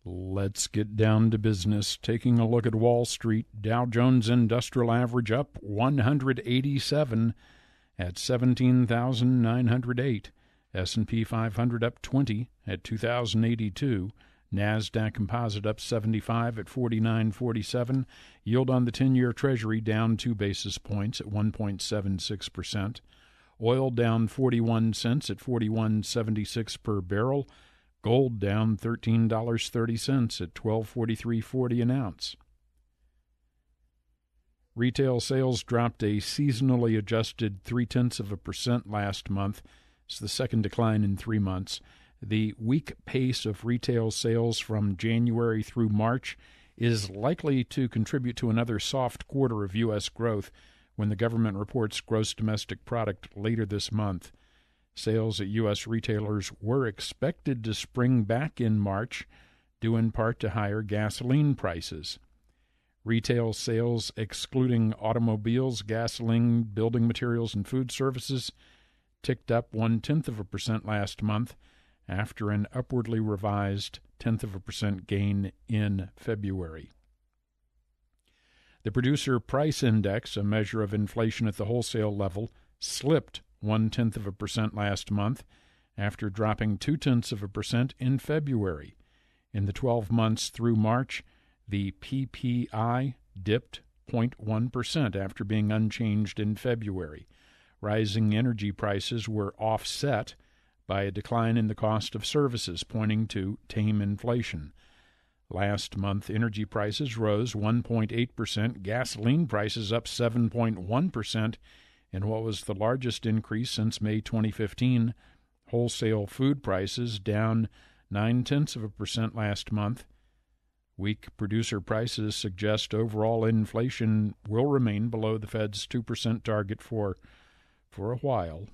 Let's get down to business. Taking a look at Wall Street, Dow Jones Industrial Average up 187 at 17,908. S&P 500 up 20 at 2,082. NASDAQ Composite up 75 at 49.47. Yield on the 10-year Treasury down 2 basis points at 1.76%. Oil down 41 cents at 41.76 per barrel. Gold down $13.30 at $12.43.40 an ounce. Retail sales dropped a seasonally adjusted 0.3% last month. It's the second decline in 3 months. The weak pace of retail sales from January through March is likely to contribute to another soft quarter of U.S. growth when the government reports gross domestic product later this month. Sales at U.S. retailers were expected to spring back in March, due in part to higher gasoline prices. Retail sales, excluding automobiles, gasoline, building materials, and food services, ticked up 0.1% last month after an upwardly revised 0.1% gain in February. The Producer Price Index, a measure of inflation at the wholesale level, slipped 0.1% last month after dropping 0.2% in February. In the 12 months through March, the PPI dipped 0.1% after being unchanged in February. Rising energy prices were offset by a decline in the cost of services, pointing to tame inflation. Last month, energy prices rose 1.8%, gasoline prices up 7.1%, in what was the largest increase since May 2015. Wholesale food prices down 0.9% last month. Weak producer prices suggest overall inflation will remain below the Fed's 2% target for a while.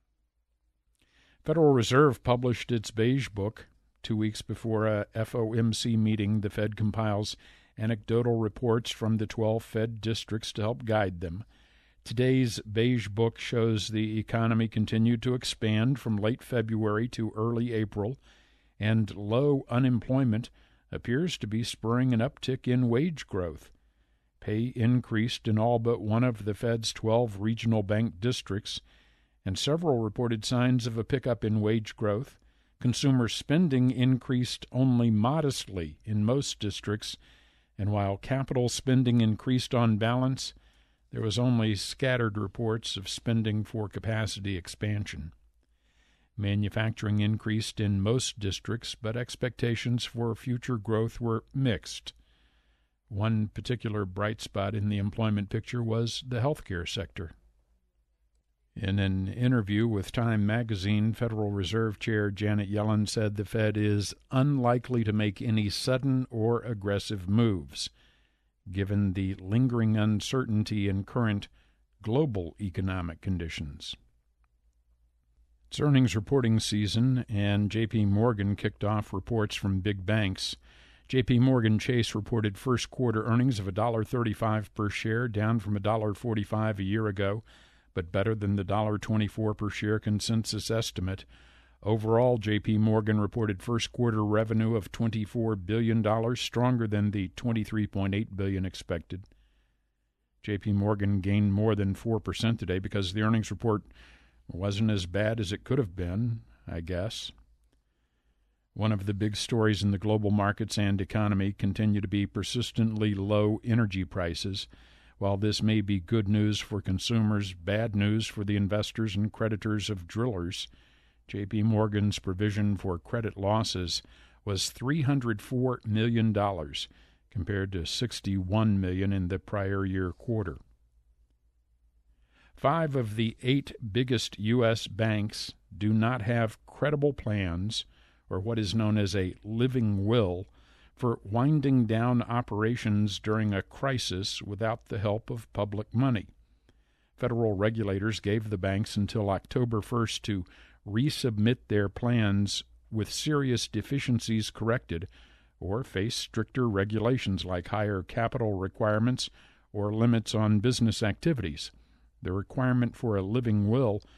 Federal Reserve published its Beige Book 2 weeks before a FOMC meeting. The Fed compiles anecdotal reports from the 12 Fed districts to help guide them. Today's Beige Book shows the economy continued to expand from late February to early April, and low unemployment appears to be spurring an uptick in wage growth. Pay increased in all but one of the Fed's 12 regional bank districts, and several reported signs of a pickup in wage growth. Consumer spending increased only modestly in most districts, and while capital spending increased on balance, there was only scattered reports of spending for capacity expansion. Manufacturing increased in most districts, but expectations for future growth were mixed. One particular bright spot in the employment picture was the healthcare sector. In an interview with Time magazine, Federal Reserve Chair Janet Yellen said the Fed is unlikely to make any sudden or aggressive moves, given the lingering uncertainty in current global economic conditions. It's earnings reporting season, and J.P. Morgan kicked off reports from big banks. J.P. Morgan Chase reported first quarter earnings of $1.35 per share, down from $1.45 a year ago, but better than the $1.24 per share consensus estimate. Overall, J.P. Morgan reported first quarter revenue of $24 billion, stronger than the $23.8 billion expected. J.P. Morgan gained more than 4% today because the earnings report wasn't as bad as it could have been, I guess. One of the big stories in the global markets and economy continue to be persistently low energy prices. While this may be good news for consumers, bad news for the investors and creditors of drillers. J.P. Morgan's provision for credit losses was $304 million, compared to $61 million in the prior year quarter. 5 of the 8 biggest U.S. banks do not have credible plans, or what is known as a living will, for winding down operations during a crisis without the help of public money. Federal regulators gave the banks until October 1st to resubmit their plans with serious deficiencies corrected, or face stricter regulations like higher capital requirements or limits on business activities. The requirement for a living will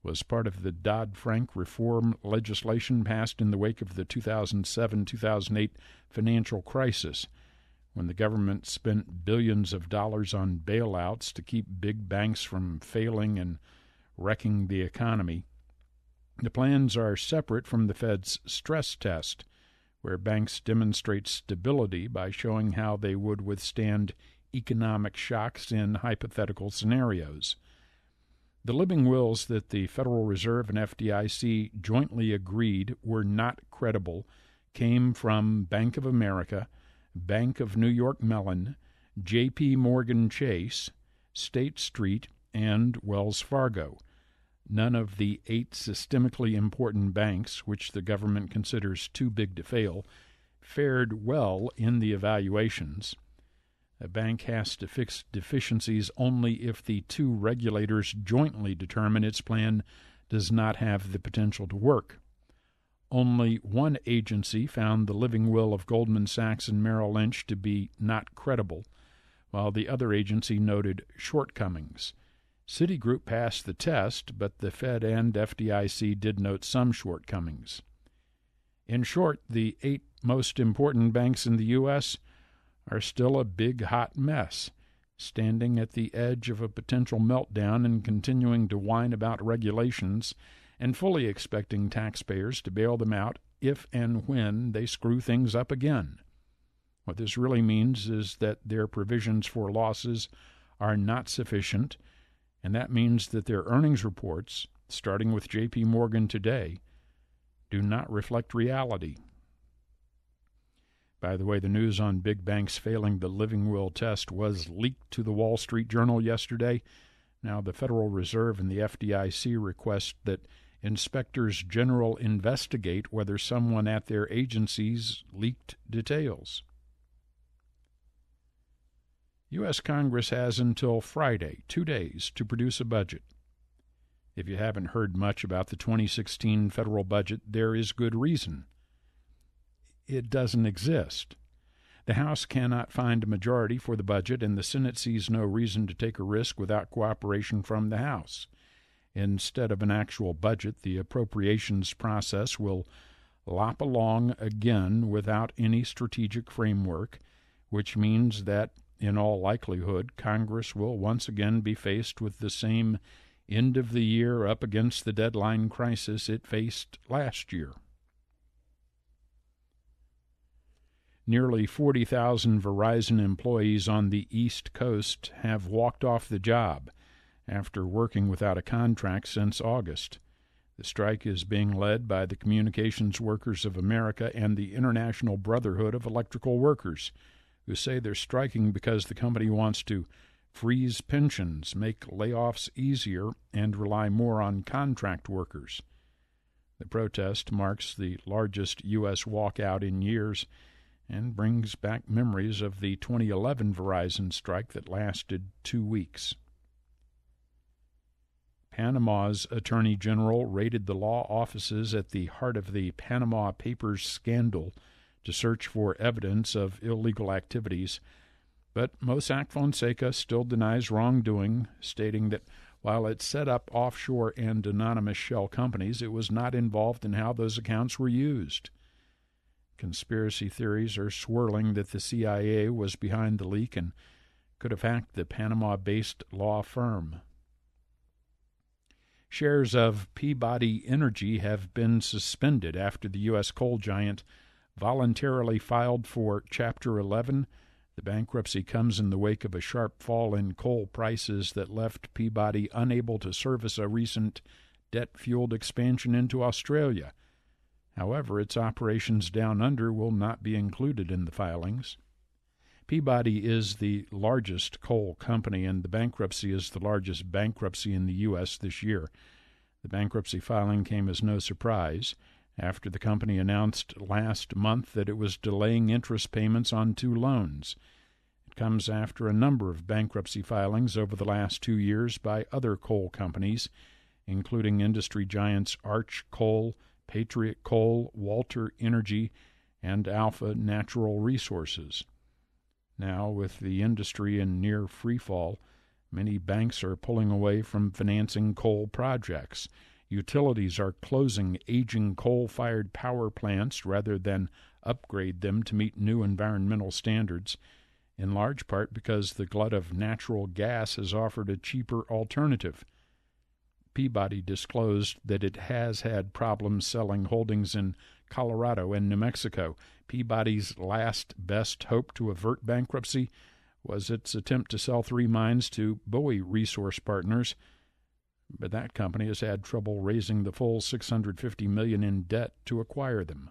was part of the Dodd-Frank reform legislation passed in the wake of the 2007-2008 financial crisis, when the government spent billions of dollars on bailouts to keep big banks from failing and wrecking the economy. The plans are separate from the Fed's stress test, where banks demonstrate stability by showing how they would withstand economic shocks in hypothetical scenarios. The living wills that the Federal Reserve and FDIC jointly agreed were not credible came from Bank of America, Bank of New York Mellon, J.P. Morgan Chase, State Street, and Wells Fargo. None of the 8 systemically important banks, which the government considers too big to fail, fared well in the evaluations. A bank has to fix deficiencies only if the 2 regulators jointly determine its plan does not have the potential to work. Only one agency found the living will of Goldman Sachs and Merrill Lynch to be not credible, while the other agency noted shortcomings. Citigroup passed the test, but the Fed and FDIC did note some shortcomings. In short, the 8 most important banks in the U.S. are still a big hot mess, standing at the edge of a potential meltdown and continuing to whine about regulations and fully expecting taxpayers to bail them out if and when they screw things up again. What this really means is that their provisions for losses are not sufficient, and that means that their earnings reports, starting with J.P. Morgan today, do not reflect reality. By the way, the news on big banks failing the living will test was leaked to the Wall Street Journal yesterday. Now the Federal Reserve and the FDIC request that inspectors general investigate whether someone at their agencies leaked details. U.S. Congress has until Friday, 2 days, to produce a budget. If you haven't heard much about the 2016 federal budget, there is good reason. It doesn't exist. The House cannot find a majority for the budget, and the Senate sees no reason to take a risk without cooperation from the House. Instead of an actual budget, the appropriations process will lop along again without any strategic framework, which means that, in all likelihood, Congress will once again be faced with the same end-of-the-year up-against-the-deadline crisis it faced last year. Nearly 40,000 Verizon employees on the East Coast have walked off the job after working without a contract since August. The strike is being led by the Communications Workers of America and the International Brotherhood of Electrical Workers, who say they're striking because the company wants to freeze pensions, make layoffs easier, and rely more on contract workers. The protest marks the largest U.S. walkout in years and brings back memories of the 2011 Verizon strike that lasted 2 weeks. Panama's Attorney General raided the law offices at the heart of the Panama Papers scandal to search for evidence of illegal activities, but Mossack Fonseca still denies wrongdoing, stating that while it set up offshore and anonymous shell companies, it was not involved in how those accounts were used. Conspiracy theories are swirling that the CIA was behind the leak and could have hacked the Panama-based law firm. Shares of Peabody Energy have been suspended after the U.S. coal giant voluntarily filed for Chapter 11. The bankruptcy comes in the wake of a sharp fall in coal prices that left Peabody unable to service a recent debt-fueled expansion into Australia. However, its operations down under will not be included in the filings. Peabody is the largest coal company, and the bankruptcy is the largest bankruptcy in the U.S. this year. The bankruptcy filing came as no surprise after the company announced last month that it was delaying interest payments on 2 loans. It comes after a number of bankruptcy filings over the last 2 years by other coal companies, including industry giants Arch Coal, Patriot Coal, Walter Energy, and Alpha Natural Resources. Now, with the industry in near freefall, many banks are pulling away from financing coal projects, Utilities are closing aging coal-fired power plants rather than upgrade them to meet new environmental standards, in large part because the glut of natural gas has offered a cheaper alternative. Peabody disclosed that it has had problems selling holdings in Colorado and New Mexico. Peabody's last best hope to avert bankruptcy was its attempt to sell 3 mines to Bowie Resource Partners, but that company has had trouble raising the full $650 million in debt to acquire them.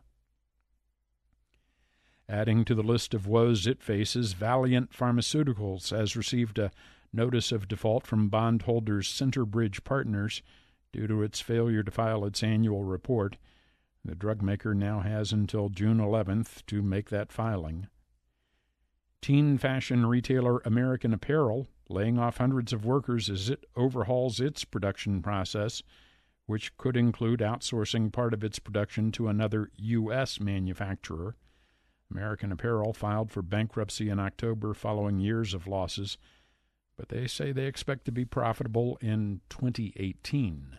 Adding to the list of woes it faces, Valiant Pharmaceuticals has received a notice of default from bondholders Centerbridge Partners due to its failure to file its annual report. The drug maker now has until June 11th to make that filing. Teen fashion retailer American Apparel laying off hundreds of workers as it overhauls its production process, which could include outsourcing part of its production to another U.S. manufacturer. American Apparel filed for bankruptcy in October following years of losses, but they say they expect to be profitable in 2018.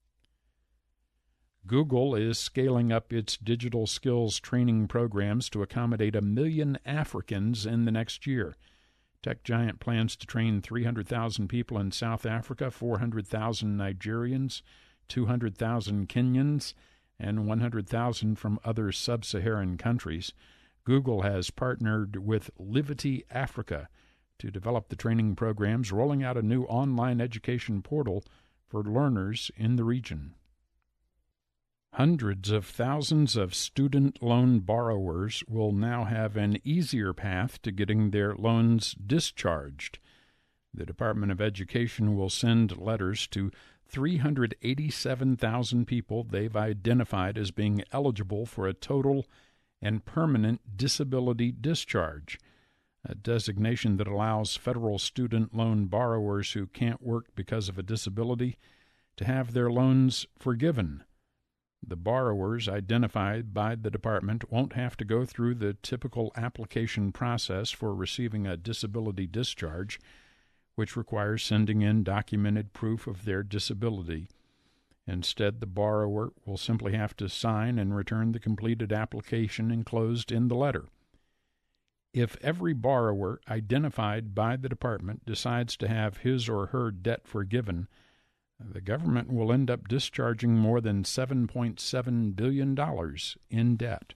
Google is scaling up its digital skills training programs to accommodate 1 million Africans in the next year. Tech giant plans to train 300,000 people in South Africa, 400,000 Nigerians, 200,000 Kenyans, and 100,000 from other sub-Saharan countries. Google has partnered with Livity Africa to develop the training programs, rolling out a new online education portal for learners in the region. Hundreds of thousands of student loan borrowers will now have an easier path to getting their loans discharged. The Department of Education will send letters to 387,000 people they've identified as being eligible for a total and permanent disability discharge, a designation that allows federal student loan borrowers who can't work because of a disability to have their loans forgiven. The borrowers identified by the department won't have to go through the typical application process for receiving a disability discharge, which requires sending in documented proof of their disability. Instead, the borrower will simply have to sign and return the completed application enclosed in the letter. If every borrower identified by the department decides to have his or her debt forgiven, the government will end up discharging more than $7.7 billion in debt.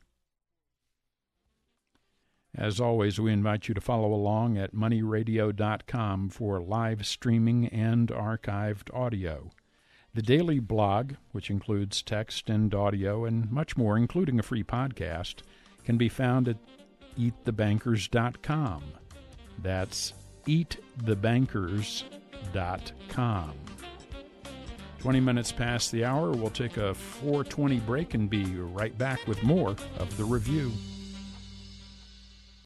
As always, we invite you to follow along at moneyradio.com for live streaming and archived audio. The daily blog, which includes text and audio and much more, including a free podcast, can be found at eatthebankers.com. That's eatthebankers.com. 20 minutes past the hour, we'll take a 4:20 break and be right back with more of The Review.